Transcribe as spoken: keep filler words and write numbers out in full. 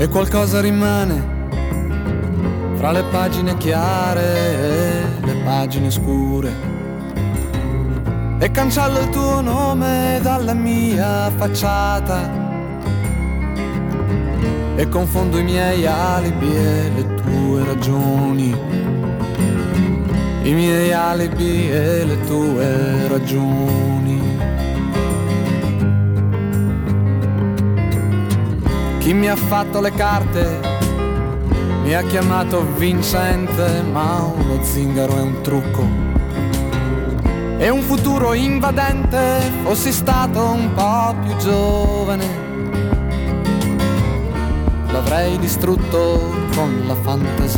e qualcosa rimane fra le pagine chiare e le pagine scure, e cancello il tuo nome dalla mia facciata e confondo i miei alibi e le tue ragioni, i miei alibi e le tue ragioni. Chi mi ha fatto le carte mi ha chiamato vincente, ma uno zingaro è un trucco e un futuro invadente. Fossi stato un po' più giovane, l'avrei distrutto con la fantasia.